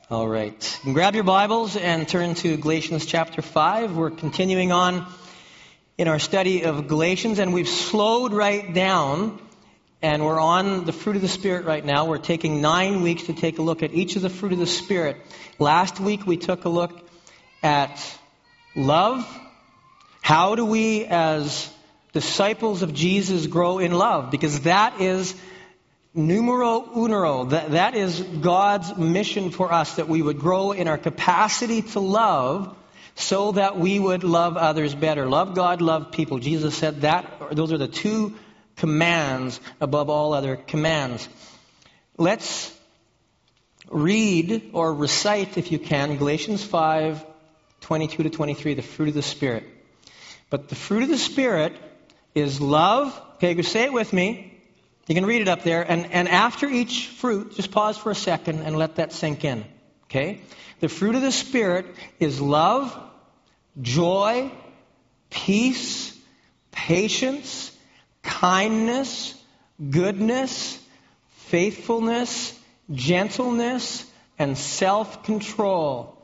All right. Grab your Bibles and turn to Galatians chapter 5. We're continuing on in our study of Galatians, and we've slowed right down, and we're on the fruit of the Spirit right now. We're taking 9 weeks to take a look at each of the fruit of the Spirit. Last week we took a look at love. How do we, as disciples of Jesus, grow in love? Because that is numero uno. That is God's mission for us, that we would grow in our capacity to love so that we would love others better. Love God, love people. Jesus said that. Those are the two commands above all other commands. Let's read or recite, if you can, Galatians 5, 22 to 23, the fruit of the Spirit. But the fruit of the Spirit is love. Okay, go say it with me. You can read it up there. And after each fruit, just pause for a second and let that sink in. Okay? The fruit of the Spirit is love, joy, peace, patience, kindness, goodness, faithfulness, gentleness, and self-control.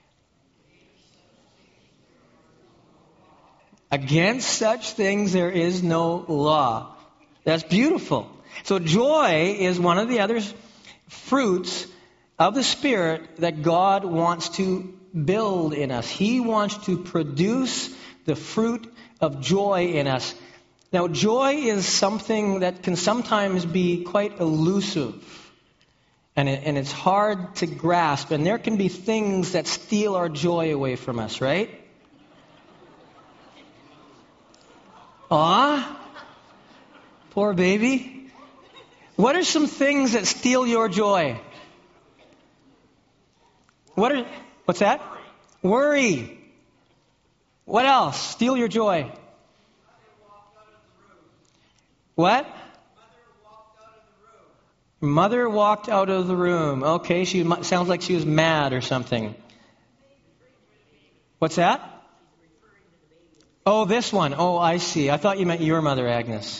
Against such things there is no law. That's beautiful. So joy is one of the other fruits of the Spirit that God wants to build in us. He wants to produce the fruit of joy in us. Now, joy is something that can sometimes be quite elusive. And it's hard to grasp. And there can be things that steal our joy away from us, right? Poor baby. What are some things that steal your joy? What's that? Worry. What else? Steal your joy. What? Mother walked out of the room. Okay, she sounds like she was mad or something. What's that? Oh, this one. Oh, I see. I thought you meant your mother, Agnes.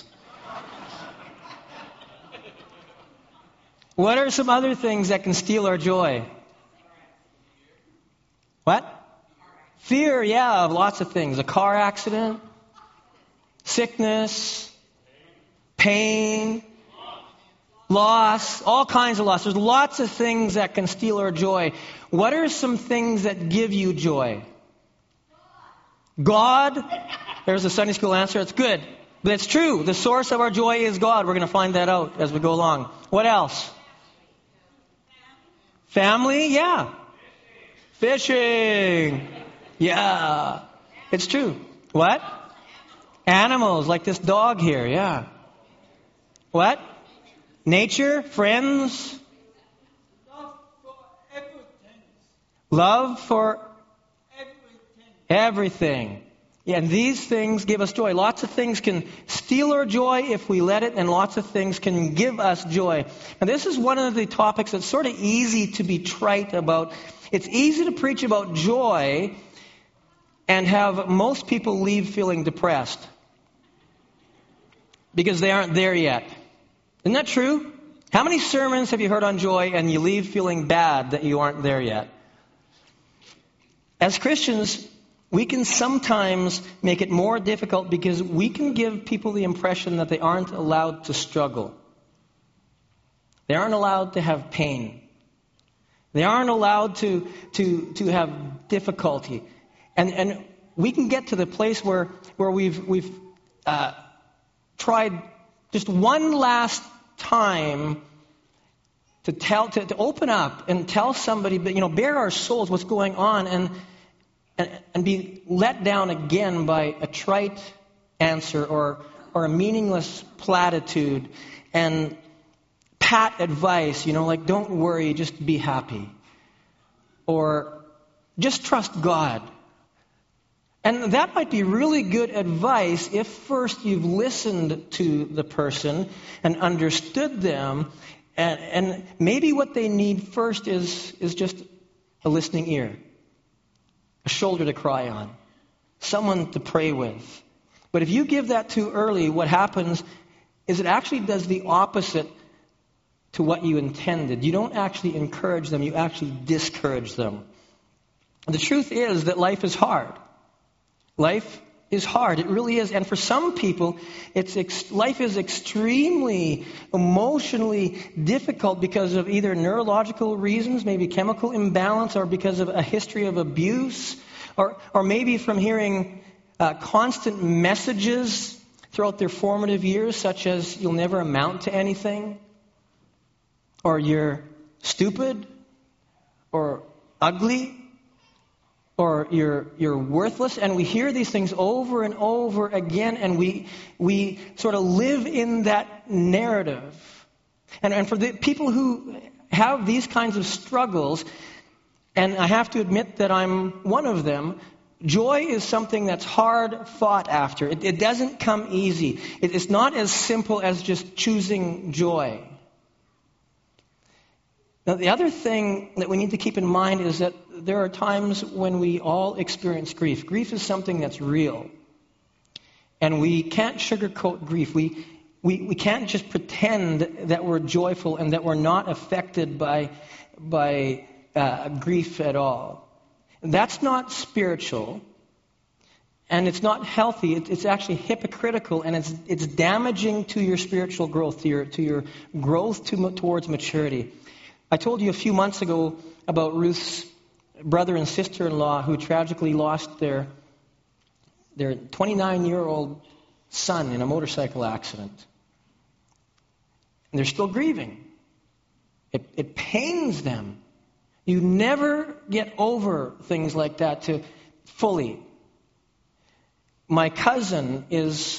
What are some other things that can steal our joy? What? Fear, yeah, of lots of things. A car accident, sickness, pain, loss, all kinds of loss. There's lots of things that can steal our joy. What are some things that give you joy? God. There's a Sunday school answer. It's good. But it's true. The source of our joy is God. We're going to find that out as we go along. What else? Family? Yeah. Fishing. Yeah. It's true. What? Animals, like this dog here. Yeah. What? Nature? Friends? Love for everything. Yeah, and these things give us joy. Lots of things can steal our joy if we let it, and lots of things can give us joy. And this is one of the topics that's sort of easy to be trite about. It's easy to preach about joy and have most people leave feeling depressed because they aren't there yet. Isn't that true? How many sermons have you heard on joy and you leave feeling bad that you aren't there yet? As Christians, we can sometimes make it more difficult because we can give people the impression that they aren't allowed to struggle. They aren't allowed to have pain. They aren't allowed to have difficulty. And we can get to the place where we've tried just one last time to open up and tell somebody, bare our souls what's going on, and be let down again by a trite answer or a meaningless platitude and pat advice, like don't worry, just be happy. Or just trust God. And that might be really good advice if first you've listened to the person and understood them, and maybe what they need first is just a listening ear. A shoulder to cry on. Someone to pray with. But if you give that too early, what happens is it actually does the opposite to what you intended. You don't actually encourage them, you actually discourage them. The truth is that life is hard. Life is hard. It really is. And for some people, life is extremely emotionally difficult because of either neurological reasons, maybe chemical imbalance, or because of a history of abuse, or maybe from hearing constant messages throughout their formative years, such as you'll never amount to anything, or you're stupid, or ugly, or you're worthless. And we hear these things over and over again, and we sort of live in that narrative. And for the people who have these kinds of struggles, and I have to admit that I'm one of them, joy is something that's hard fought after. It doesn't come easy. It's not as simple as just choosing joy. Now, the other thing that we need to keep in mind is that there are times when we all experience grief. Grief is something that's real. And we can't sugarcoat grief. We can't just pretend that we're joyful and that we're not affected by grief at all. That's not spiritual. And it's not healthy. It's actually hypocritical, and it's damaging to your spiritual growth, to your growth towards maturity. I told you a few months ago about Ruth's brother and sister-in-law who tragically lost their 29-year-old son in a motorcycle accident. And they're still grieving. It pains them. You never get over things like that fully. My cousin is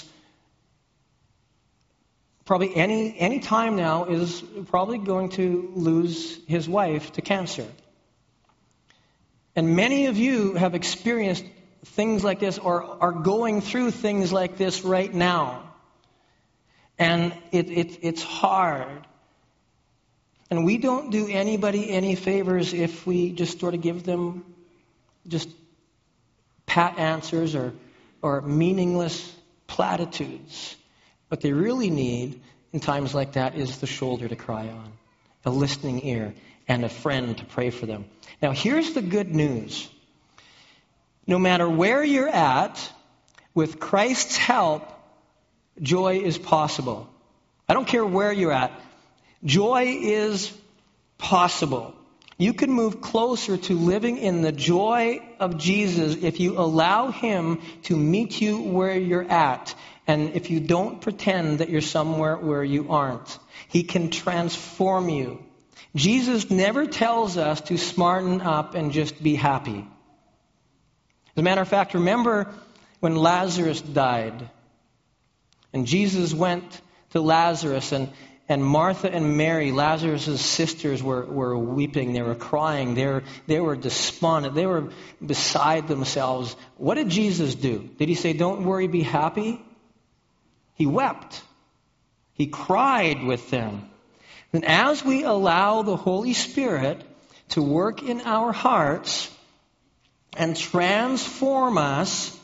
probably any time now is probably going to lose his wife to cancer. And many of you have experienced things like this or are going through things like this right now. And it's hard. And we don't do anybody any favors if we just sort of give them just pat answers or meaningless platitudes. What they really need in times like that is the shoulder to cry on, a listening ear, and a friend to pray for them. Now, here's the good news. No matter where you're at, with Christ's help, joy is possible. I don't care where you're at. Joy is possible. You can move closer to living in the joy of Jesus if you allow Him to meet you where you're at. And if you don't pretend that you're somewhere where you aren't. He can transform you. Jesus never tells us to smarten up and just be happy. As a matter of fact, remember when Lazarus died. And Jesus went to Lazarus, and Martha and Mary, Lazarus' sisters, were weeping. They were crying. They were despondent. They were beside themselves. What did Jesus do? Did He say, "Don't worry, be happy"? He wept. He cried with them. And as we allow the Holy Spirit to work in our hearts and transform us,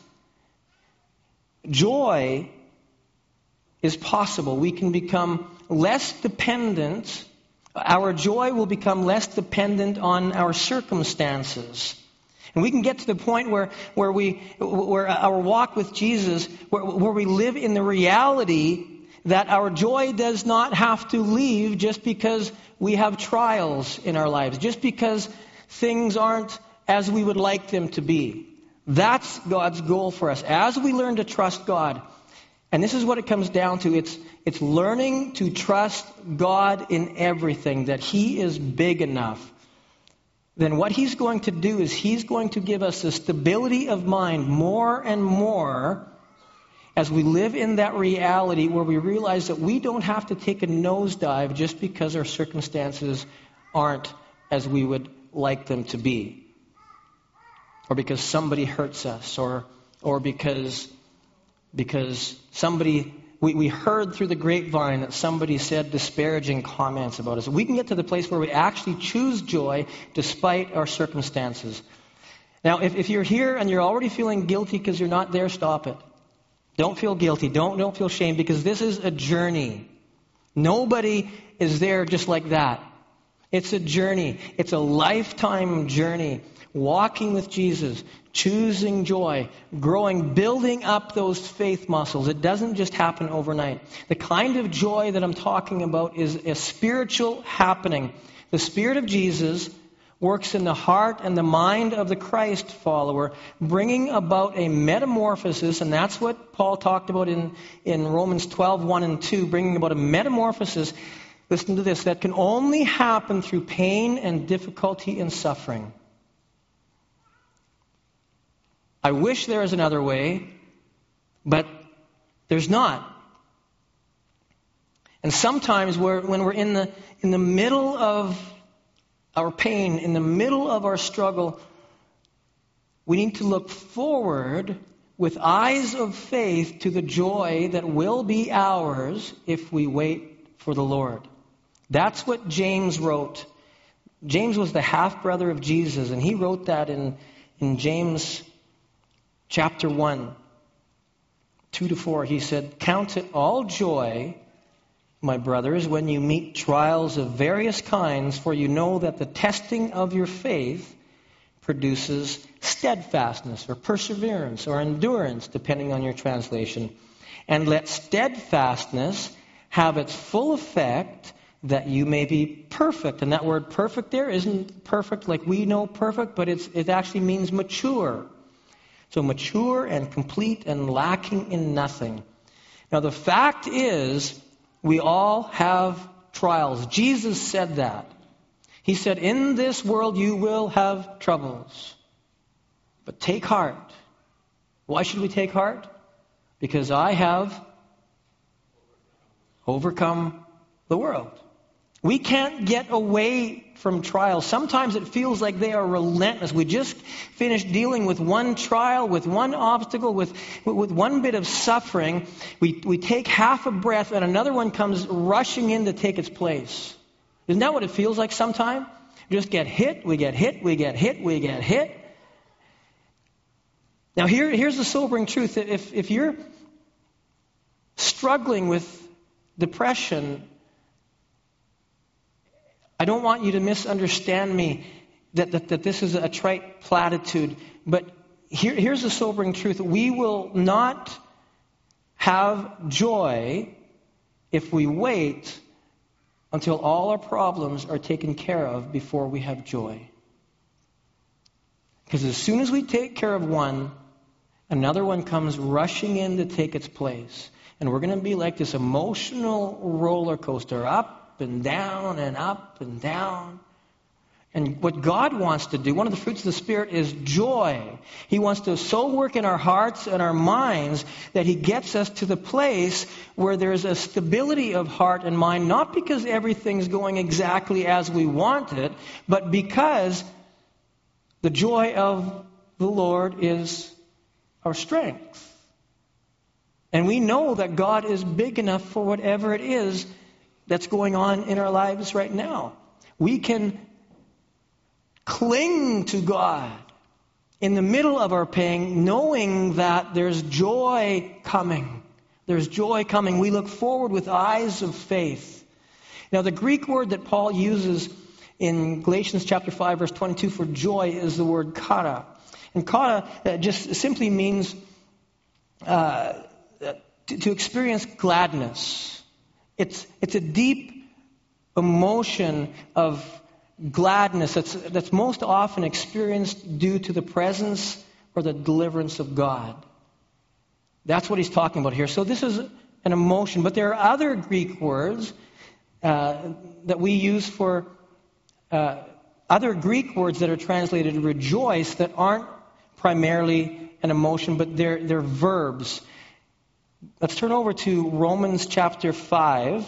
joy is possible. We can become less dependent. Our joy will become less dependent on our circumstances. And we can get to the point where our walk with Jesus, where we live in the reality that our joy does not have to leave just because we have trials in our lives, just because things aren't as we would like them to be. That's God's goal for us. As we learn to trust God, and this is what it comes down to, it's learning to trust God in everything, that He is big enough. Then what He's going to do is He's going to give us a stability of mind more and more as we live in that reality where we realize that we don't have to take a nosedive just because our circumstances aren't as we would like them to be. Or because somebody hurts us, or because somebody... We heard through the grapevine that somebody said disparaging comments about us. We can get to the place where we actually choose joy despite our circumstances. Now, if you're here and you're already feeling guilty because you're not there, stop it. Don't feel guilty. Don't feel shame, because this is a journey. Nobody is there just like that. It's a journey. It's a lifetime journey. Walking with Jesus, choosing joy, growing, building up those faith muscles. It doesn't just happen overnight. The kind of joy that I'm talking about is a spiritual happening. The Spirit of Jesus works in the heart and the mind of the Christ follower, bringing about a metamorphosis, and that's what Paul talked about in Romans 12:1 and 2, bringing about a metamorphosis, listen to this, that can only happen through pain and difficulty and suffering. I wish there was another way, but there's not. And sometimes when we're in the middle of our pain, in the middle of our struggle, we need to look forward with eyes of faith to the joy that will be ours if we wait for the Lord. That's what James wrote. James was the half-brother of Jesus, and he wrote that in James chapter 1, 2-4. He said, "Count it all joy, my brothers, when you meet trials of various kinds, for you know that the testing of your faith produces steadfastness or perseverance or endurance, depending on your translation. And let steadfastness have its full effect, that you may be perfect." And that word perfect there isn't perfect like we know perfect, but it actually means mature. So mature and complete and lacking in nothing. Now the fact is, we all have trials. Jesus said that. He said, "In this world you will have troubles. But take heart." Why should we take heart? Because I have overcome the world. We can't get away from trials. Sometimes it feels like they are relentless. We just finished dealing with one trial, with one obstacle, with one bit of suffering. We take half a breath and another one comes rushing in to take its place. Isn't that what it feels like sometimes? We just get hit, we get hit, we get hit, we get hit. Now here's the sobering truth. If you're struggling with depression, I don't want you to misunderstand me that this is a trite platitude, but here's the sobering truth. We will not have joy if we wait until all our problems are taken care of before we have joy. Because as soon as we take care of one, another one comes rushing in to take its place. And we're going to be like this emotional roller coaster, up and down and up and down. And what God wants to do, one of the fruits of the Spirit, is joy. He wants to so work in our hearts and our minds that He gets us to the place where there's a stability of heart and mind, not because everything's going exactly as we want it, but because the joy of the Lord is our strength. And we know that God is big enough for whatever it is that's going on in our lives right now. We can cling to God in the middle of our pain, knowing that there's joy coming. There's joy coming. We look forward with eyes of faith. Now, the Greek word that Paul uses in Galatians chapter 5, verse 22 for joy is the word kata. And kata just simply means to experience gladness. It's a deep emotion of gladness that's most often experienced due to the presence or the deliverance of God. That's what he's talking about here. So this is an emotion, but there are other Greek words that we use for other Greek words that are translated rejoice that aren't primarily an emotion, but they're verbs. Let's turn over to Romans chapter 5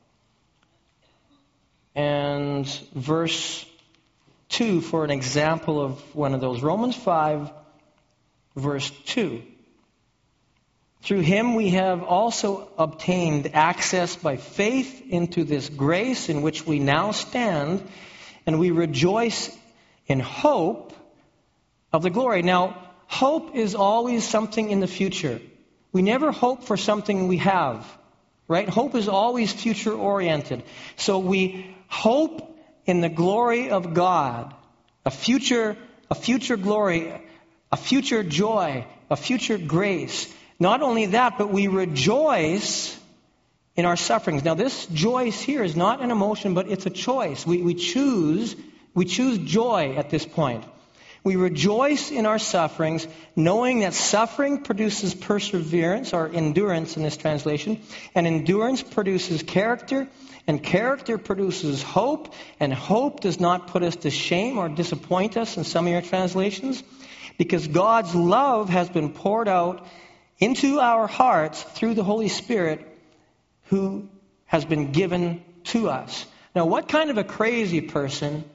and verse 2 for an example of one of those. Romans 5, verse 2. Through Him we have also obtained access by faith into this grace in which we now stand, and we rejoice in hope of the glory. Now, hope is always something in the future. We never hope for something we have. right? Hope is always future-oriented. So we hope in the glory of God, a future glory, a future joy, a future grace. Not only that, but we rejoice in our sufferings. Now, this joy here is not an emotion, but it's a choice. We choose joy at this point. We rejoice in our sufferings, knowing that suffering produces perseverance, or endurance in this translation, and endurance produces character, and character produces hope, and hope does not put us to shame or disappoint us in some of your translations, because God's love has been poured out into our hearts through the Holy Spirit who has been given to us. Now, what kind of a crazy person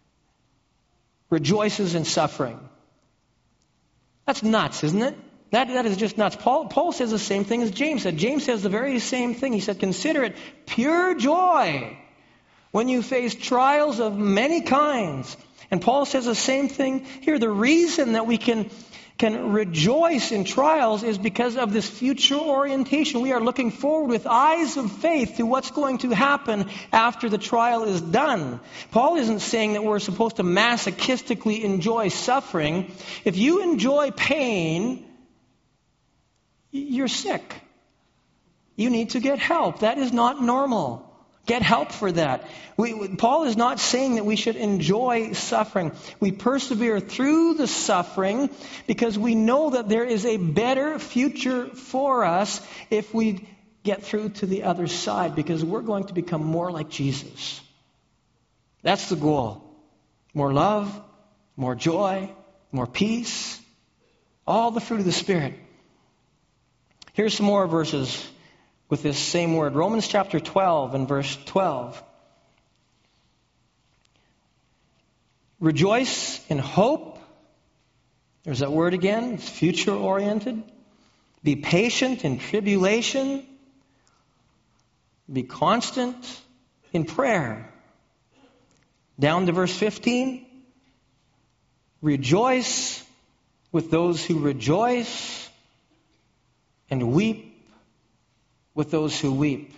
rejoices in suffering? That's nuts, isn't it? That is just nuts. Paul says the same thing as James said. James says the very same thing. He said, consider it pure joy when you face trials of many kinds. And Paul says the same thing here. The reason that we can rejoice in trials is because of this future orientation. We are looking forward with eyes of faith to what's going to happen after the trial is done. Paul isn't saying that we're supposed to masochistically enjoy suffering. If you enjoy pain, you're sick. You need to get help. That is not normal. Get help for that. Paul is not saying that we should enjoy suffering. We persevere through the suffering because we know that there is a better future for us if we get through to the other side, because we're going to become more like Jesus. That's the goal. More love, more joy, more peace, all the fruit of the Spirit. Here's some more verses with this same word. Romans chapter 12 and verse 12. Rejoice in hope. There's that word again. It's future oriented. Be patient in tribulation. Be constant in prayer. Down to verse 15. Rejoice with those who rejoice, and weep with those who weep.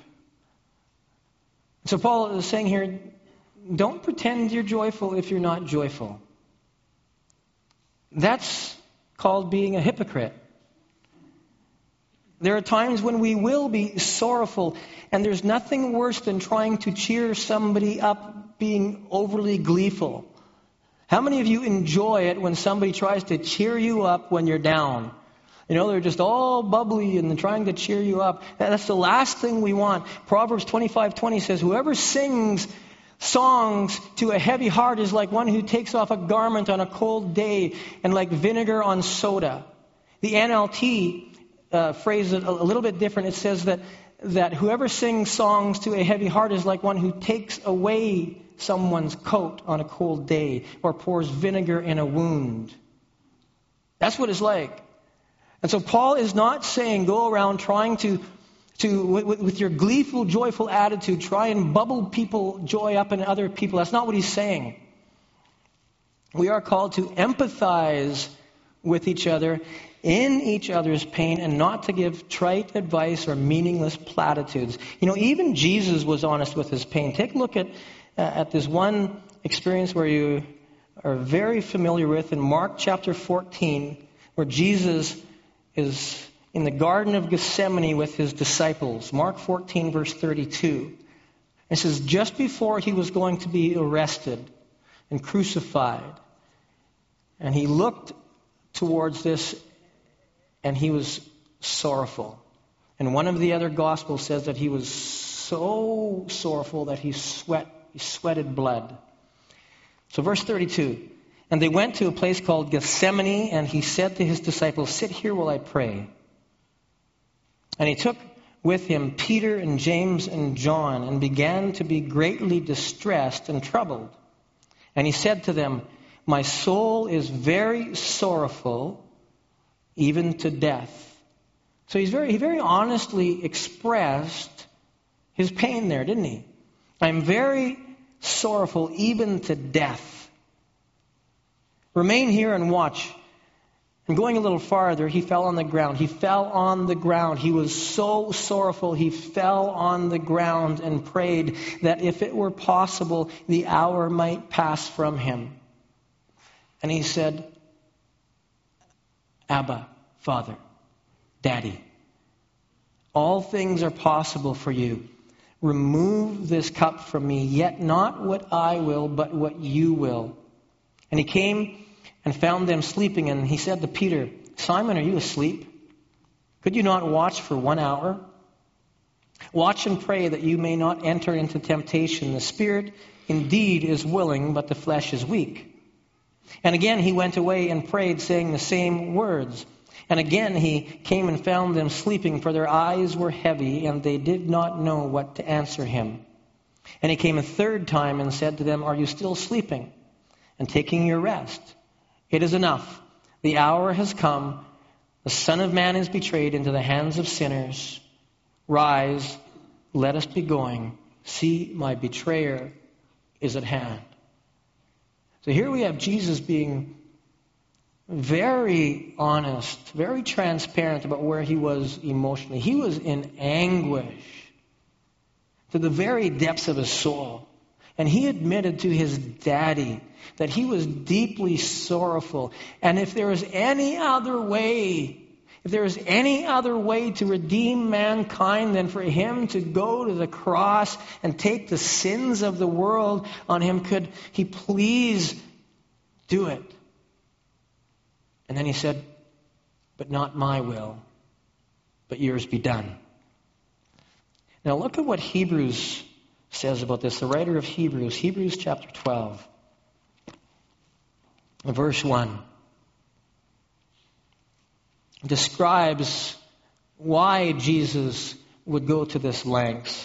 So Paul is saying here, don't pretend you're joyful if you're not joyful. That's called being a hypocrite. There are times when we will be sorrowful, and there's nothing worse than trying to cheer somebody up being overly gleeful. How many of you enjoy it when somebody tries to cheer you up when you're down? You know, they're just all bubbly and trying to cheer you up. That's the last thing we want. Proverbs 25:20 says, whoever sings songs to a heavy heart is like one who takes off a garment on a cold day and like vinegar on soda. The NLT phrases it a little bit different. It says that whoever sings songs to a heavy heart is like one who takes away someone's coat on a cold day or pours vinegar in a wound. That's what it's like. And so Paul is not saying go around trying to with your gleeful, joyful attitude, try and bubble people joy up in other people. That's not what he's saying. We are called to empathize with each other in each other's pain and not to give trite advice or meaningless platitudes. You know, even Jesus was honest with his pain. Take a look at this one experience where you are very familiar with in Mark chapter 14, where Jesus is in the Garden of Gethsemane with his disciples. Mark 14, verse 32. It says, just before he was going to be arrested and crucified, and he looked towards this and he was sorrowful. And one of the other Gospels says that he was so sorrowful that he sweated blood. So verse 32. And they went to a place called Gethsemane, and he said to his disciples, sit here while I pray. And he took with him Peter and James and John and began to be greatly distressed and troubled. And he said to them, my soul is very sorrowful, even to death. So he very honestly expressed his pain there, didn't he? I'm very sorrowful, even to death. Remain here and watch. And going a little farther, he fell on the ground. He fell on the ground. He was so sorrowful, he fell on the ground and prayed that if it were possible, the hour might pass from him. And he said, Abba, Father, Daddy, all things are possible for you. Remove this cup from me, yet not what I will, but what you will. And he came and found them sleeping, and he said to Peter, Simon, are you asleep? Could you not watch for 1 hour? Watch and pray that you may not enter into temptation. The spirit indeed is willing, but the flesh is weak. And again he went away and prayed, saying the same words. And again he came and found them sleeping, for their eyes were heavy, and they did not know what to answer him. And he came a third time and said to them, Are you still sleeping and taking your rest? It is enough. The hour has come. The Son of Man is betrayed into the hands of sinners. Rise, let us be going. See, my betrayer is at hand. So here we have Jesus being very honest, very transparent about where he was emotionally. He was in anguish to the very depths of his soul. And he admitted to his daddy that he was deeply sorrowful. And if there was any other way, to redeem mankind than for him to go to the cross and take the sins of the world on him, could he please do it? And then he said, but not my will, but yours be done. Now look at what Hebrews says about this. The writer of Hebrews chapter 12, verse 1, describes why Jesus would go to this length.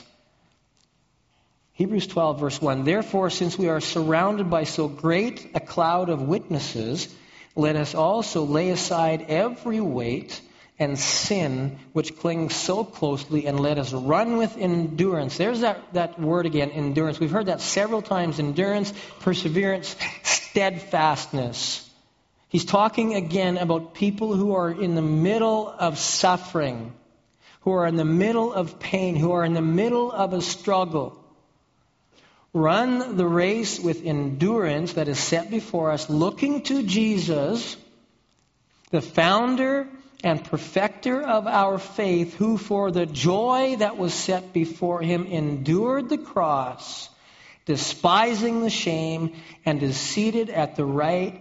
Hebrews 12, verse 1, Therefore, since we are surrounded by so great a cloud of witnesses, let us also lay aside every weight and sin which clings so closely, and let us run with endurance. There's that word again, endurance. We've heard that several times. Endurance, perseverance, steadfastness. He's talking again about people who are in the middle of suffering, who are in the middle of pain, who are in the middle of a struggle. Run the race with endurance that is set before us, looking to Jesus, the founder and perfecter of our faith, who for the joy that was set before him endured the cross, despising the shame, and is seated at the right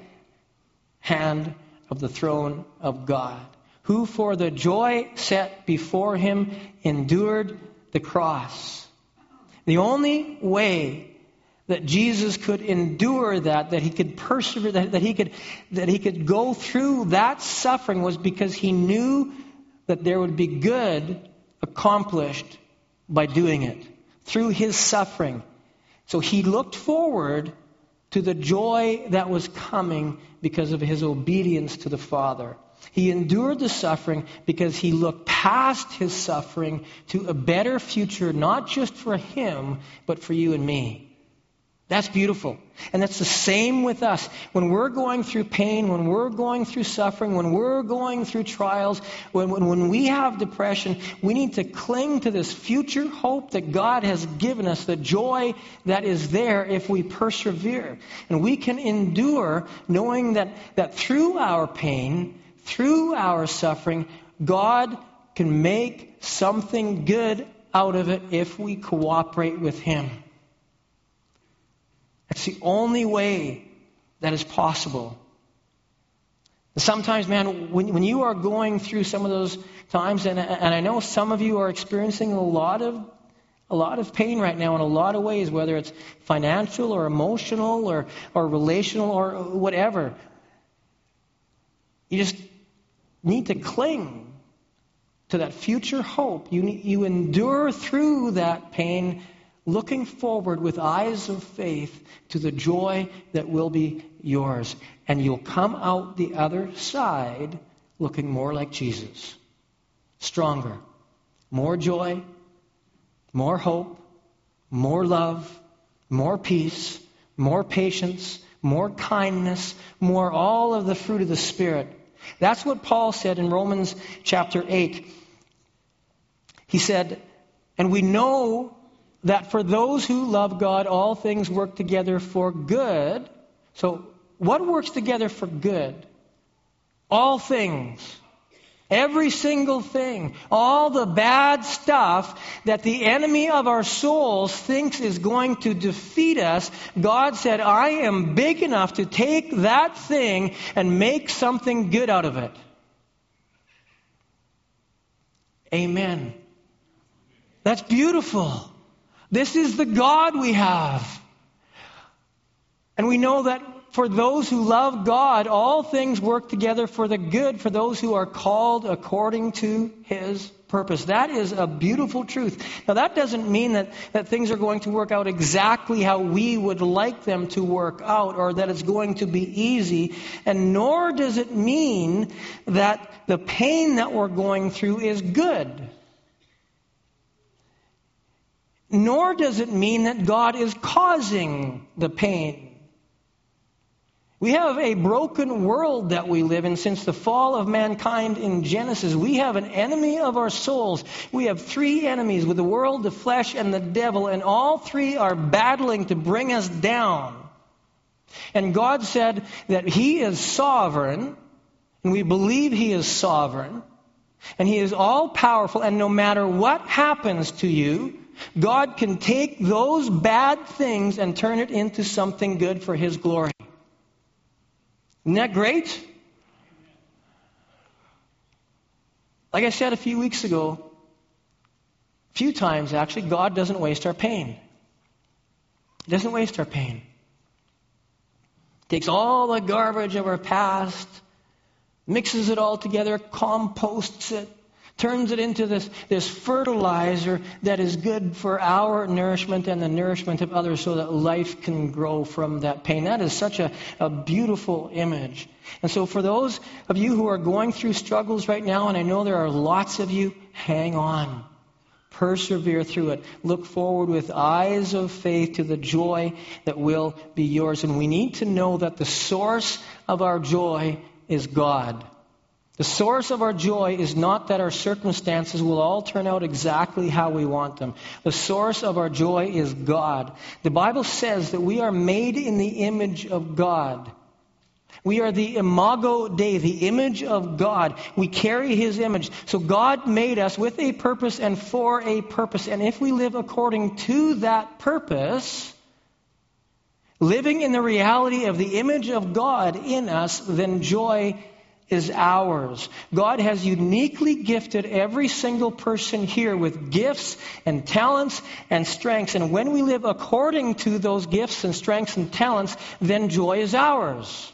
hand of the throne of God. Who for the joy set before him endured the cross. The only way that Jesus could endure that he could persevere, that he could go through that suffering was because he knew that there would be good accomplished by doing it through his suffering. So he looked forward to the joy that was coming because of his obedience to the Father. He endured the suffering because he looked past his suffering to a better future, not just for him, but for you and me. That's beautiful. And that's the same with us. When we're going through pain, when we're going through suffering, when we're going through trials, when we have depression, we need to cling to this future hope that God has given us, the joy that is there if we persevere. And we can endure knowing that through our pain, through our suffering, God can make something good out of it if we cooperate with him. It's the only way that is possible. Sometimes, man, when you are going through some of those times, and I know some of you are experiencing a lot of pain right now in a lot of ways, whether it's financial or emotional or relational or whatever. You just need to cling to that future hope. You endure through that pain, looking forward with eyes of faith to the joy that will be yours. And you'll come out the other side looking more like Jesus. Stronger. More joy, more hope, more love, more peace, more patience, more kindness, more all of the fruit of the Spirit. That's what Paul said in Romans chapter 8. He said, and we know that for those who love God, all things work together for good. So what works together for good? All things. Every single thing, all the bad stuff that the enemy of our souls thinks is going to defeat us, God said, I am big enough to take that thing and make something good out of it. Amen. That's beautiful. This is the God we have. And we know that for those who love God, all things work together for the good, for those who are called according to His purpose. That is a beautiful truth. Now, that doesn't mean that things are going to work out exactly how we would like them to work out, or that it's going to be easy. And nor does it mean that the pain that we're going through is good. Nor does it mean that God is causing the pain. We have a broken world that we live in since the fall of mankind in Genesis. We have an enemy of our souls. We have three enemies with the world, the flesh, and the devil, and all three are battling to bring us down. And God said that He is sovereign, and we believe He is sovereign, and He is all-powerful, and no matter what happens to you, God can take those bad things and turn it into something good for His glory. Isn't that great? Like I said a few weeks ago, a few times actually, God doesn't waste our pain. He doesn't waste our pain. He takes all the garbage of our past, mixes it all together, composts it, turns it into this fertilizer that is good for our nourishment and the nourishment of others so that life can grow from that pain. That is such a beautiful image. And so for those of you who are going through struggles right now, and I know there are lots of you, hang on. Persevere through it. Look forward with eyes of faith to the joy that will be yours. And we need to know that the source of our joy is God. The source of our joy is not that our circumstances will all turn out exactly how we want them. The source of our joy is God. The Bible says that we are made in the image of God. We are the imago Dei, the image of God. We carry His image. So God made us with a purpose and for a purpose. And if we live according to that purpose, living in the reality of the image of God in us, then joy is ours. God has uniquely gifted every single person here with gifts and talents and strengths. And when we live according to those gifts and strengths and talents, then joy is ours.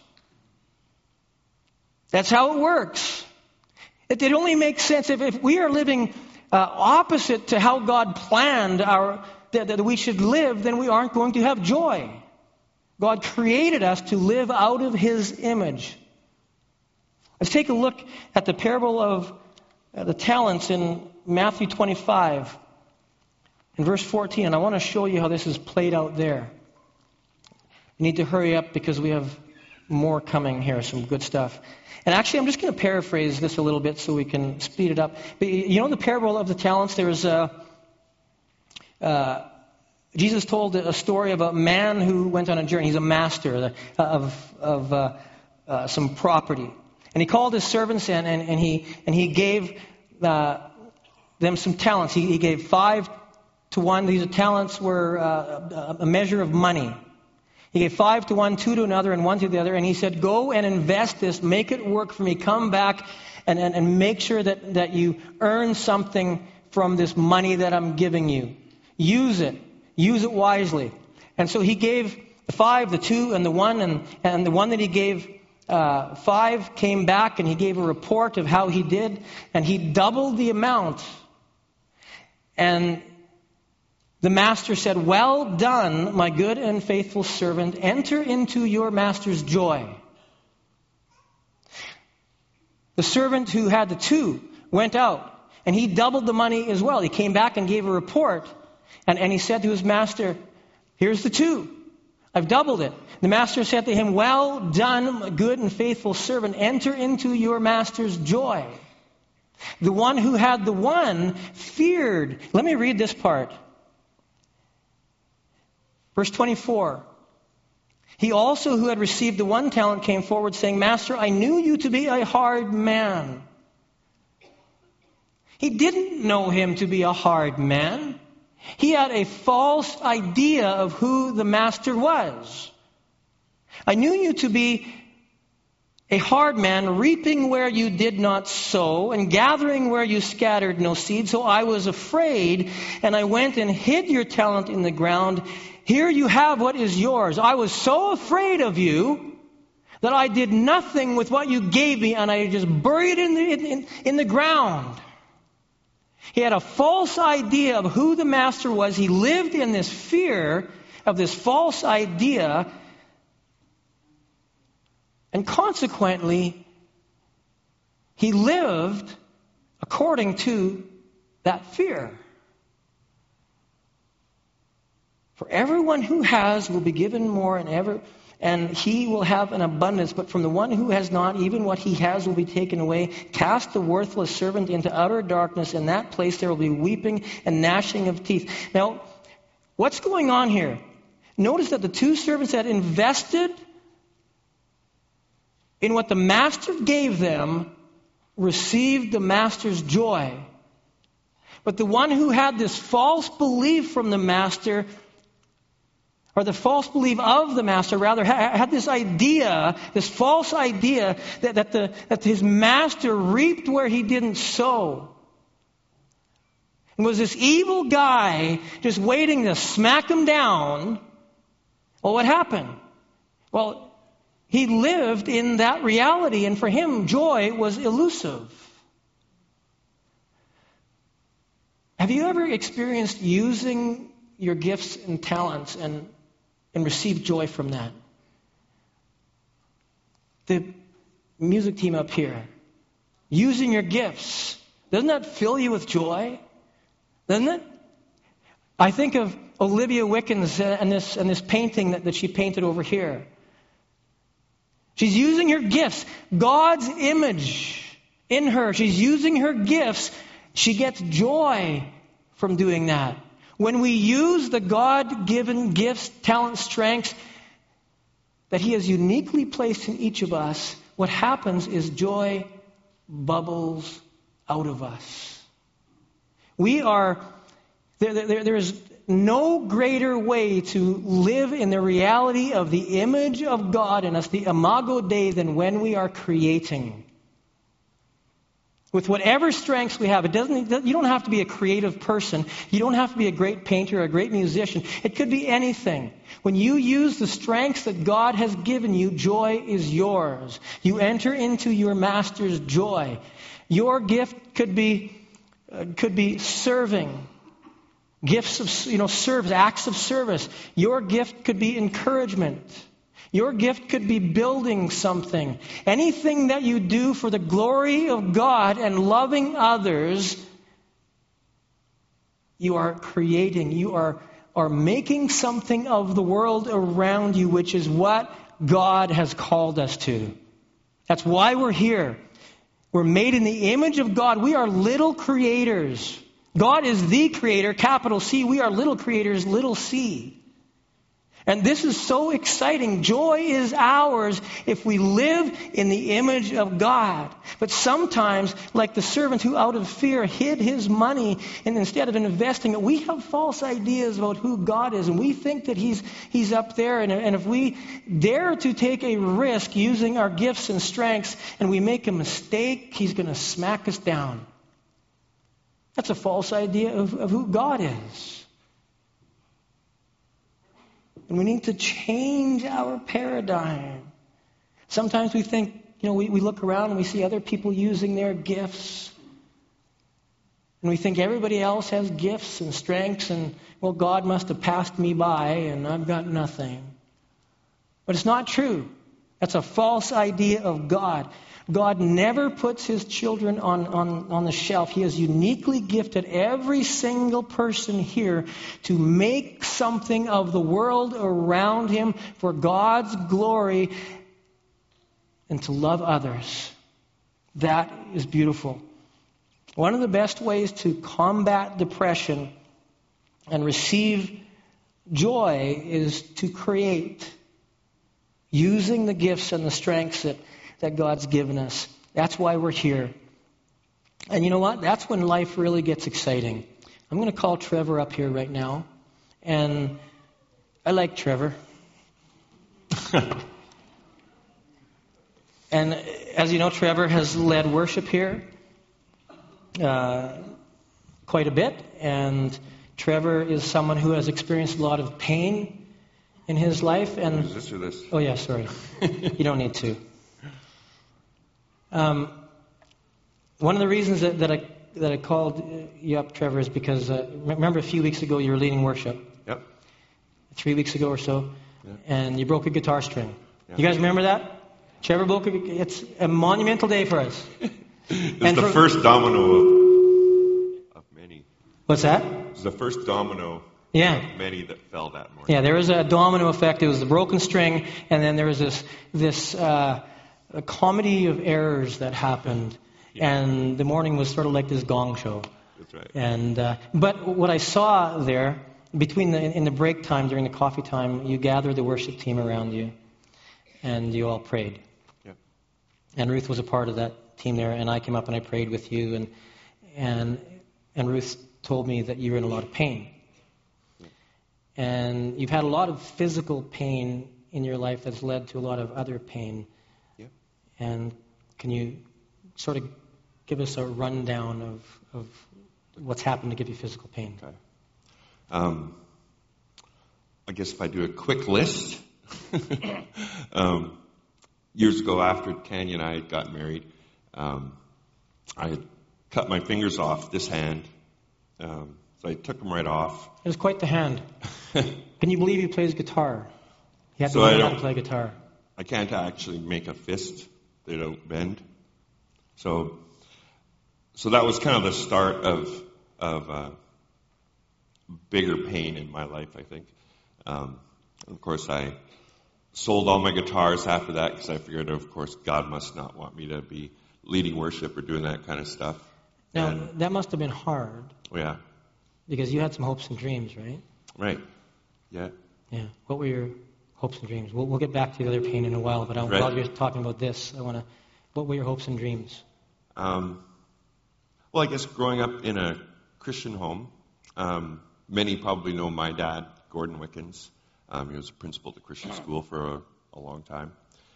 That's how it works. It only makes sense if we are living opposite to how God planned that we should live, then we aren't going to have joy. God created us to live out of His image. Let's take a look at the parable of the talents in Matthew 25 in verse 14. And I want to show you how this is played out there. You need to hurry up because we have more coming here, some good stuff. And actually, I'm just going to paraphrase this a little bit so we can speed it up. But you know the parable of the talents? There's Jesus told a story of a man who went on a journey. He's a master of some property. And he called his servants in, and he gave them some talents. He gave 5 to 1. These talents were a measure of money. He gave 5 to one, 2 to another, and 1 to the other. And he said, go and invest this, make it work for me. Come back and make sure that you earn something from this money that I'm giving you. Use it. Use it wisely. And so he gave the 5, the 2, and the 1. And the one that he gave 5 came back and he gave a report of how he did. And he doubled the amount. And the master said, well done, my good and faithful servant. Enter into your master's joy. The servant who had the 2 went out, and he doubled the money as well. He came back and gave a report, and he said to his master, here's the 2. I've doubled it. The master said to him, well done, good and faithful servant. Enter into your master's joy. The one who had the one feared. Let me read this part. Verse 24. He also who had received the 1 talent came forward saying, Master, I knew you to be a hard man. He didn't know him to be a hard man. He had a false idea of who the master was. I knew you to be a hard man, reaping where you did not sow, and gathering where you scattered no seed. So I was afraid, and I went and hid your talent in the ground. Here you have what is yours. I was so afraid of you that I did nothing with what you gave me, and I just buried it in the ground. He had a false idea of who the master was. He lived in this fear of this false idea. And consequently, he lived according to that fear. For everyone who has will be given more, and he will have an abundance. But from the one who has not, even what he has will be taken away. Cast the worthless servant into utter darkness. In that place there will be weeping and gnashing of teeth. Now, what's going on here? Notice that the 2 servants that invested in what the master gave them received the master's joy. But the one who had this false belief from the master, or the false belief of the master, rather, had this idea, this false idea, that his master reaped where he didn't sow. And was this evil guy just waiting to smack him down. Well, what happened? Well, he lived in that reality, and for him, joy was elusive. Have you ever experienced using your gifts and talents and received joy from that? The music team up here, using your gifts, doesn't that fill you with joy? Doesn't it? I think of Olivia Wickens and this painting that she painted over here. She's using her gifts, God's image in her. She's using her gifts. She gets joy from doing that. When we use the God-given gifts, talents, strengths that He has uniquely placed in each of us, what happens is joy bubbles out of us. There is no greater way to live in the reality of the image of God in us, the Imago Dei, than when we are creating. With whatever strengths we have, you don't have to be a creative person. You don't have to be a great painter or a great musician. It could be anything. When you use the strengths that God has given you, joy is yours. You enter into your master's joy. Your gift could be serving. Gifts of, service, acts of service. Your gift could be encouragement. Your gift could be building something. Anything that you do for the glory of God and loving others, you are creating. You are making something of the world around you, which is what God has called us to. That's why we're here. We're made in the image of God. We are little creators. God is the creator, capital C. We are little creators, little c. And this is so exciting. Joy is ours if we live in the image of God. But sometimes, like the servant who out of fear hid his money, and instead of investing it, we have false ideas about who God is. And we think that He's up there. And if we dare to take a risk using our gifts and strengths, and we make a mistake, He's going to smack us down. That's a false idea of who God is. And we need to change our paradigm. Sometimes we think, we look around and we see other people using their gifts. And we think everybody else has gifts and strengths and, God must have passed me by and I've got nothing. But it's not true. That's a false idea of God. God never puts his children on the shelf. He has uniquely gifted every single person here to make something of the world around him for God's glory and to love others. That is beautiful. One of the best ways to combat depression and receive joy is to create, using the gifts and the strengths that God's given us. That's why we're here. And you know what? That's when life really gets exciting. I'm going to call Trevor up here right now. And I like Trevor. And as you know, Trevor has led worship here quite a bit. And Trevor is someone who has experienced a lot of pain in his life. And is this or this? Oh, yeah, sorry. You don't need to. One of the reasons that I called you up, Trevor, is because remember a few weeks ago you were leading worship. Yep. 3 weeks ago or so, yeah. And you broke a guitar string. Yeah. You guys remember that? Trevor broke it's a monumental day for us. It's the first domino of many. What's that? It's the first domino Yeah. of many that fell that morning. Yeah, there was a domino effect. It was the broken string, and then there was this a comedy of errors that happened, and the morning was sort of like this gong show. That's right. And but what I saw there, in the break time during the coffee time, you gathered the worship team around you, and you all prayed. Yeah. And Ruth was a part of that team there, and I came up and I prayed with you, and Ruth told me that you were in a lot of pain. Yeah. And you've had a lot of physical pain in your life that's led to a lot of other pain. Yeah. And can you sort of give us a rundown of what's happened to give you physical pain? Okay. I guess if I do a quick list, years ago after Tanya and I had got married, I had cut my fingers off this hand, so I took them right off. It was quite the hand. Can you believe he plays guitar? He had to So learn how to play guitar. I can't actually make a fist; they don't bend. So that was kind of the start of bigger pain in my life, I think. Of course, I sold all my guitars after that because I figured, of course, God must not want me to be leading worship or doing that kind of stuff. Now, that must have been hard. Oh, yeah. Because you had some hopes and dreams, right? Right. Yeah. Yeah. What were your hopes and dreams? We'll get back to the other pain in a while, but while you're talking about this, what were your hopes and dreams? Well, I guess growing up in a Christian home, many probably know my dad, Gordon Wickens. He was a principal at the Christian school for a long time.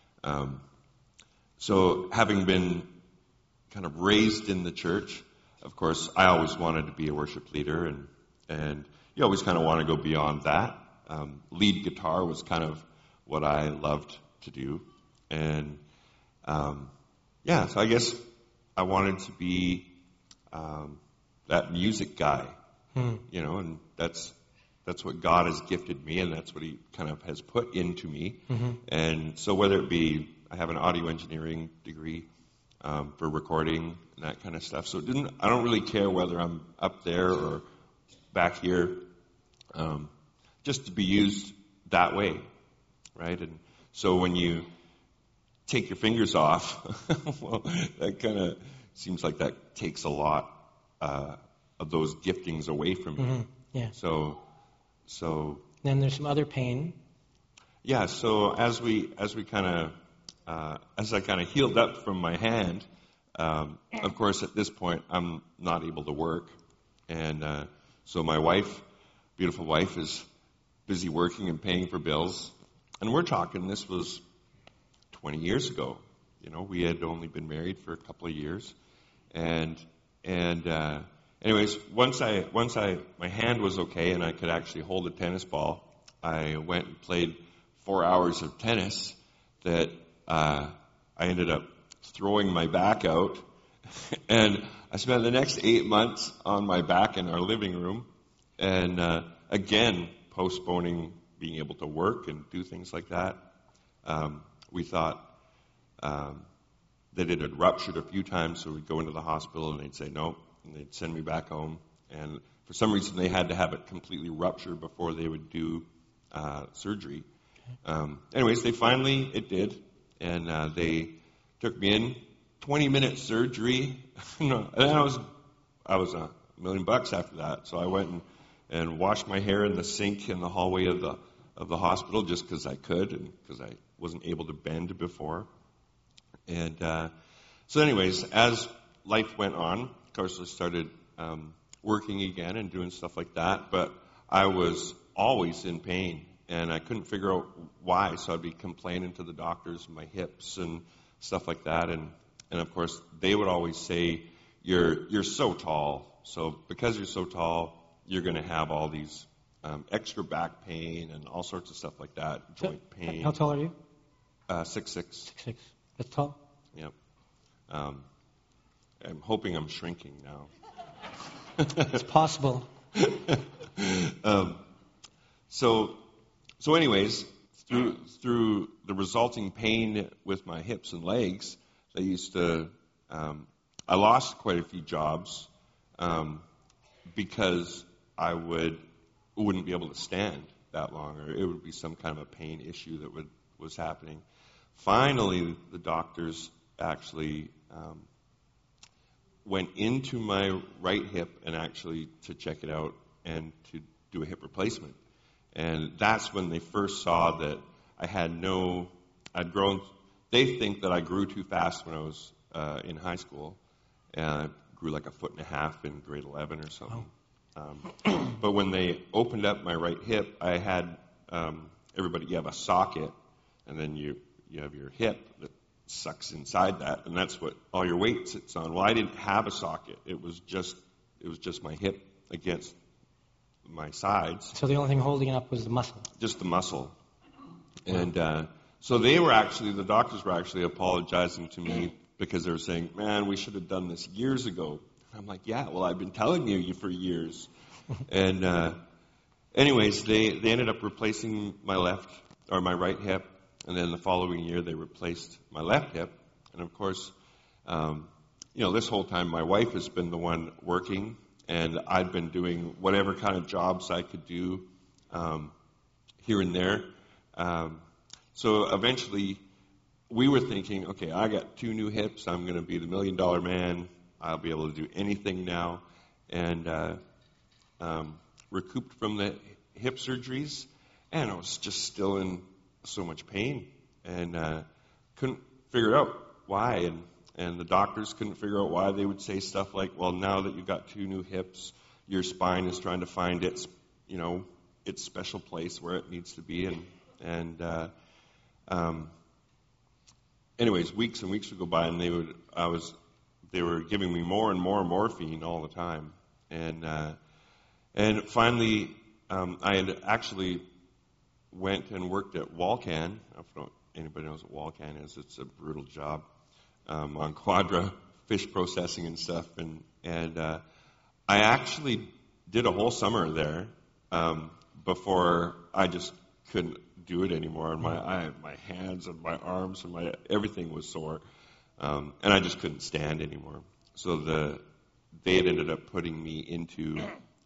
So having been kind of raised in the church, of course, I always wanted to be a worship leader, and you always kind of want to go beyond that. Lead guitar was kind of what I loved to do. And so I guess I wanted to be that music guy. And that's what God has gifted me, and that's what He kind of has put into me. Mm-hmm. And so whether it be, I have an audio engineering degree for recording and that kind of stuff. So I don't really care whether I'm up there or back here, just to be used that way, right? And so when you take your fingers off, well, that kind of seems like that takes a lot of those giftings away from you. Mm-hmm. Yeah. So. Then there's some other pain. Yeah. So as I kind of healed up from my hand, of course at this point I'm not able to work, and so my wife, beautiful wife, is busy working and paying for bills. And we're talking, this was 20 years ago. We had only been married for a couple of years, and anyways, once my hand was okay and I could actually hold a tennis ball, I went and played 4 hours of tennis that I ended up throwing my back out, and I spent the next 8 months on my back in our living room, and again postponing being able to work and do things like that, we thought that it had ruptured a few times, so we'd go into the hospital and they'd say no, and they'd send me back home. And for some reason, they had to have it completely ruptured before they would do surgery. Anyways, it did, and they took me in. 20-minute surgery. And I was $1 million after that. So I went and washed my hair in the sink in the hallway of the hospital just because I could and because I wasn't able to bend before. And so anyways, as life went on, of course, I started working again and doing stuff like that. But I was always in pain, and I couldn't figure out why. So I'd be complaining to the doctors, my hips and stuff like that. And of course, they would always say, you're so tall. So because you're so tall, you're going to have all these extra back pain and all sorts of stuff like that, joint pain. How tall are you? 6'6". 6'6". That's tall? Yep. I'm hoping I'm shrinking now. It's possible. So anyways, through the resulting pain with my hips and legs, I lost quite a few jobs because I wouldn't be able to stand that long, or it would be some kind of a pain issue that was happening. Finally, the doctors actually went into my right hip and actually to check it out and to do a hip replacement. And that's when they first saw that I'd grown. They think that I grew too fast when I was in high school. And I grew like 1.5 feet in grade 11 or something. Oh. But when they opened up my right hip, I had you have a socket, and then you have your hip that sucks inside that, and that's what all your weight sits on. Well, I didn't have a socket. It was just my hip against my sides. So the only thing holding it up was the muscle. Just the muscle. And so the doctors were actually apologizing to me because they were saying, man, we should have done this years ago. I'm like, yeah, well, I've been telling you for years. And anyways, they ended up replacing my right hip. And then the following year, they replaced my left hip. And of course, this whole time, my wife has been the one working, and I've been doing whatever kind of jobs I could do here and there. So eventually, we were thinking, okay, I got 2 new hips. I'm going to be the $1 million man. I'll be able to do anything now. And recouped from the hip surgeries, and I was just still in so much pain, and couldn't figure out why. And the doctors couldn't figure out why. They would say stuff like, well, now that you've got 2 new hips, your spine is trying to find its special place where it needs to be. Anyways, weeks and weeks would go by, and they were giving me more and more morphine all the time. And finally, I had actually went and worked at Walcan. I don't know if anybody knows what Walcan is. It's a brutal job on Quadra, fish processing and stuff. And I actually did a whole summer there before I just couldn't do it anymore. And my hands and my arms and everything was sore, and I just couldn't stand anymore. So they had ended up putting me into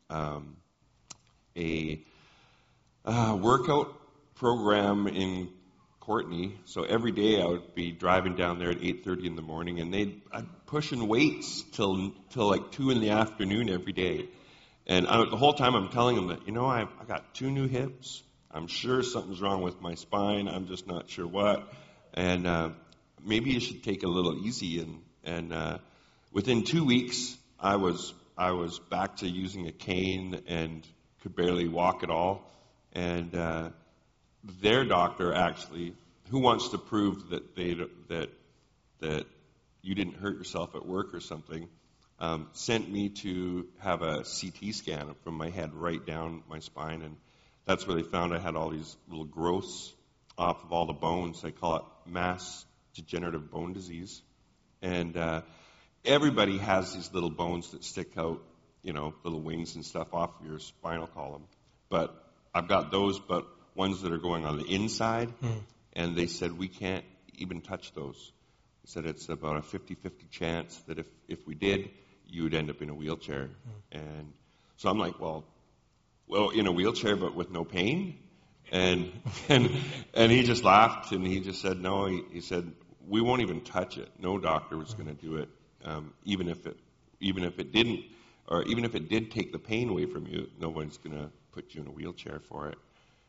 a workout program in Courtenay. So every day I would be driving down there at 8:30 in the morning, and I'd pushing weights till like 2 in the afternoon every day. And the whole time I'm telling them that, I got 2 new hips. I'm sure something's wrong with my spine. I'm just not sure what. And maybe you should take it a little easy. And within 2 weeks, I was back to using a cane and could barely walk at all. And their doctor actually, who wants to prove that that you didn't hurt yourself at work or something, sent me to have a CT scan from my head right down my spine, and that's where they found I had all these little growths off of all the bones. They call it mass degenerative bone disease. And everybody has these little bones that stick out, little wings and stuff off of your spinal column. But I've got those, but ones that are going on the inside. And they said, we can't even touch those. He said it's about a 50-50 chance that if we did, you would end up in a wheelchair. And so I'm like, well, in a wheelchair but with no pain? And he just laughed, and he just said, no, he said, we won't even touch it. No doctor was going to do it, even if it didn't, or even if it did take the pain away from you, no one's going to put you in a wheelchair for it.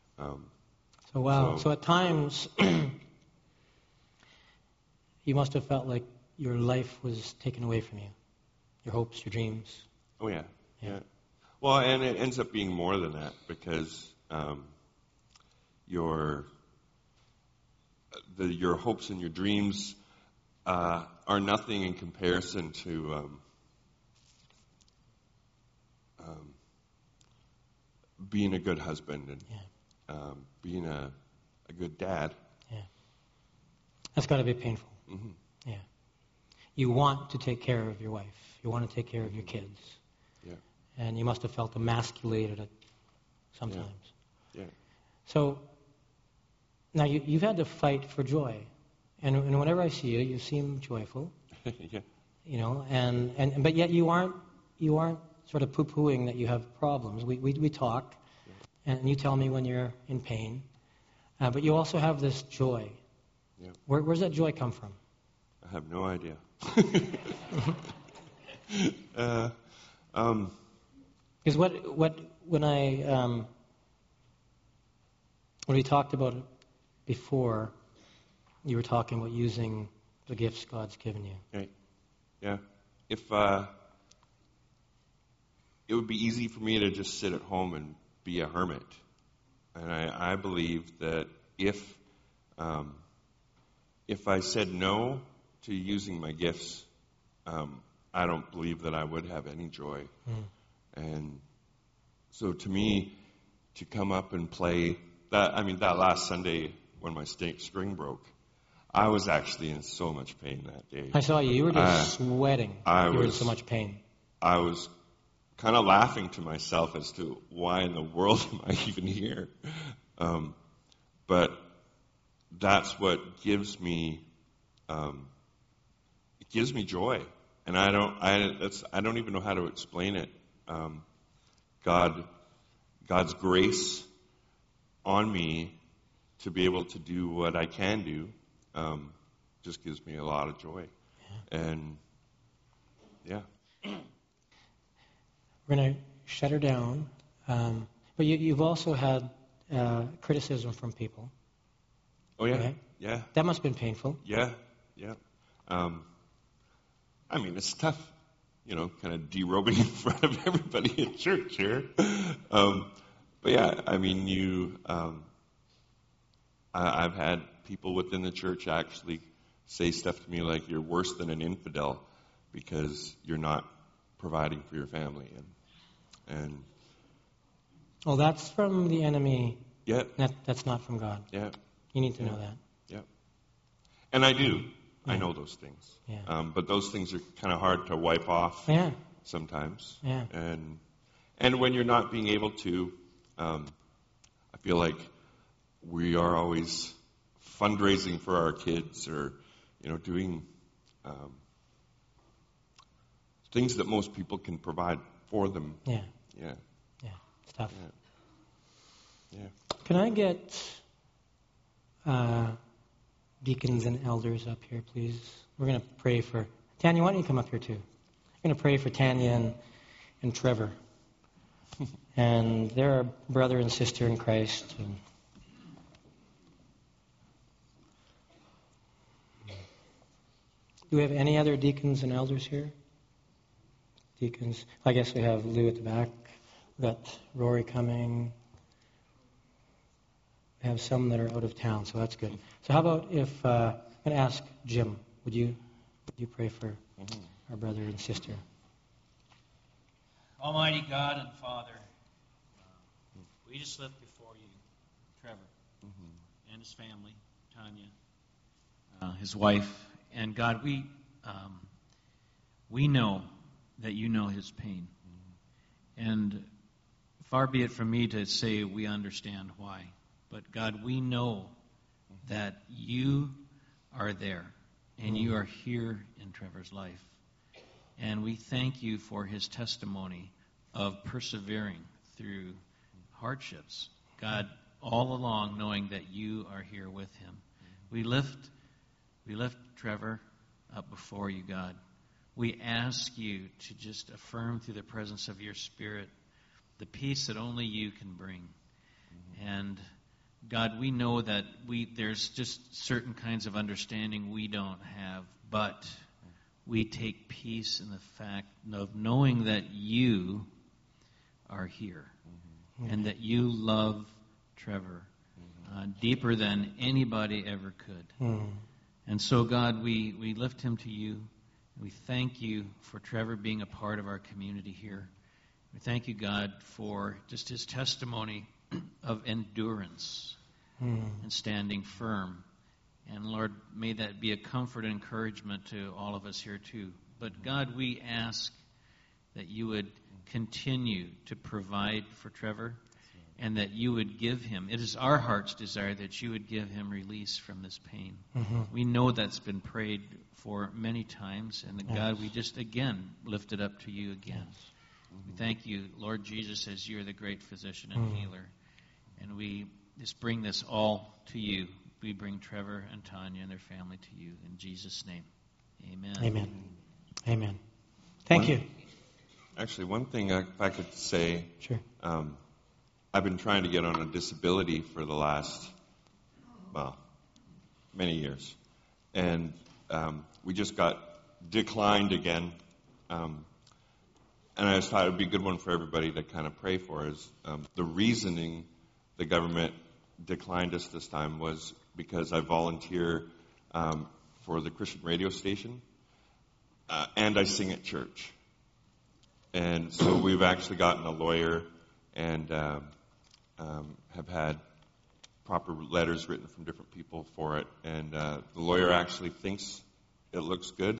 So at times, you must have felt like your life was taken away from you, your hopes, your dreams. Oh, yeah. Well, and it ends up being more than that, because your hopes and your dreams are nothing in comparison to being a good husband and being a good dad. Yeah. That's got to be painful. Mm-hmm. Yeah. You want to take care of your wife. You want to take care of your kids. Yeah. And you must have felt emasculated at sometimes. Yeah. So now you've had to fight for joy. And whenever I see you, you seem joyful. Yeah. You know, but yet you aren't sort of poo-pooing that you have problems. We talk, and you tell me when you're in pain. But you also have this joy. Yeah. Where's that joy come from? I have no idea. Because when we talked about it before, you were talking about using the gifts God's given you. Right. Yeah. If it would be easy for me to just sit at home and be a hermit, and I believe that if I said no to using my gifts, I don't believe that I would have any joy. And so to me, to come up and play that last Sunday when my string broke, I was actually in so much pain that day. I saw you. You were just sweating. You were in so much pain. I was kind of laughing to myself as to why in the world am I even here? But that's what gives me joy, and I don't even know how to explain it. God's grace on me to be able to do what I can do just gives me a lot of joy. Yeah. And yeah. We're going to shut her down. But you've also had criticism from people. Oh, yeah. Right? Yeah. That must have been painful. Yeah. I mean, it's tough, kind of derobing in front of everybody at church here. But yeah, I mean, I've had people within the church actually say stuff to me like, you're worse than an infidel because you're not providing for your family. And well, that's from the enemy. Yeah. That's not from God. Yeah. You need to know that. Yeah. And I do. Yeah. I know those things. Yeah. But those things are kind of hard to wipe off sometimes. Yeah. And when you're not being able to, I feel like we are always fundraising for our kids or, doing things that most people can provide for them. Yeah. Yeah. Yeah. It's tough. Yeah. Can I get deacons and elders up here, please? We're going to pray for Tanya. Why don't you come up here too? We're going to pray for Tanya and Trevor. And they're a brother and sister in Christ. And do we have any other deacons and elders here? Deacons. I guess we have Lou at the back. We've got Rory coming. We have some that are out of town, so that's good. So how about if I'm going to ask Jim, would you pray for our brother and sister? Almighty God and Father, we just lift before you Trevor and his family, Tanya, his wife, and God, we know that you know his pain, and far be it from me to say we understand why, but God, we know that you are there, and you are here in Trevor's life. And we thank you for his testimony of persevering through hardships, God, all along knowing that you are here with him. We lift Trevor up before you, God. We ask you to just affirm through the presence of your Spirit the peace that only you can bring. And God, we know that there's just certain kinds of understanding we don't have, but we take peace in the fact of knowing that you are here and that you love Trevor deeper than anybody ever could. And so, God, we lift him to you. We thank you for Trevor being a part of our community here. We thank you, God, for just his testimony of endurance and standing firm. And, Lord, may that be a comfort and encouragement to all of us here, too. But, God, we ask that you would continue to provide for Trevor and that you would give him. It is our heart's desire that you would give him release from this pain. We know that's been prayed for many times. And, God, we just, again, lift it up to you again. We thank you, Lord Jesus, as you're the great physician and healer. And we just bring this all to you. We bring Trevor and Tanya and their family to you. In Jesus' name, amen. Amen. Amen. Thank you. Actually, one thing if I could say, Sure. I've been trying to get on a disability for the last, many years. And we just got declined again. And I just thought it would be a good one for everybody to kind of pray for is the reasoning the government declined us this time was because I volunteer for the Christian radio station and I sing at church. And so we've actually gotten a lawyer and have had proper letters written from different people for it. And the lawyer actually thinks it looks good.